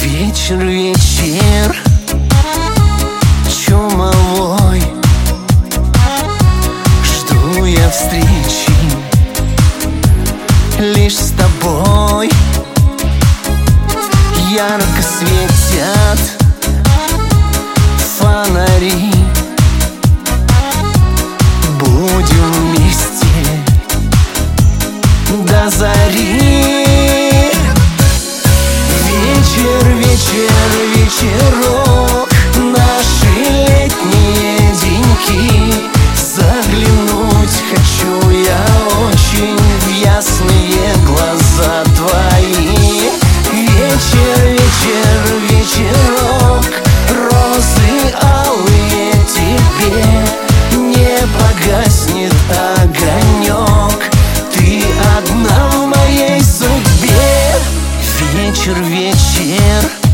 Вечер, вечер чумовой, жду я встречи лишь с тобой. Ярко светят фонари, будем вместе до зари. Вечер, вечер, вечерок, наши летние деньки. Заглянуть хочу я очень в ясные глаза твои. Вечер, вечер, вечерок, розы алые тебе. Не погаснет огонек, ты одна в моей судьбе. Вечер, вечер